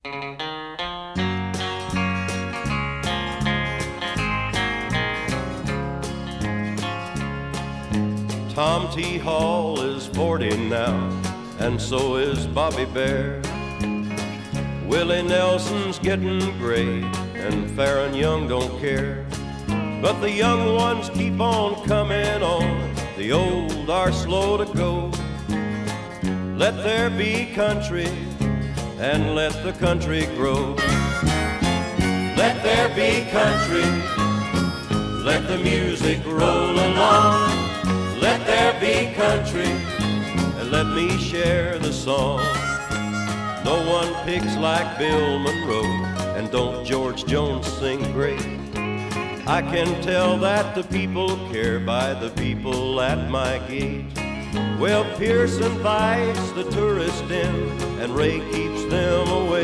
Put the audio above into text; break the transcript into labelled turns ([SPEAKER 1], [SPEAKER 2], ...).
[SPEAKER 1] Tom T. Hall is 40 now, and so is Bobby Bare. Willie Nelson's getting gray, and Farron Young don't care. But the young ones keep on coming on, the old are slow to go. Let there be country, and let the country grow. Let there be country, let the music roll along. Let there be country, and let me share the song. No one picks like Bill Monroe, and don't George Jones sing great? I can tell that the people care by the people at my gate. Well, Pearson invites the tourist in, and Ray keeps them away.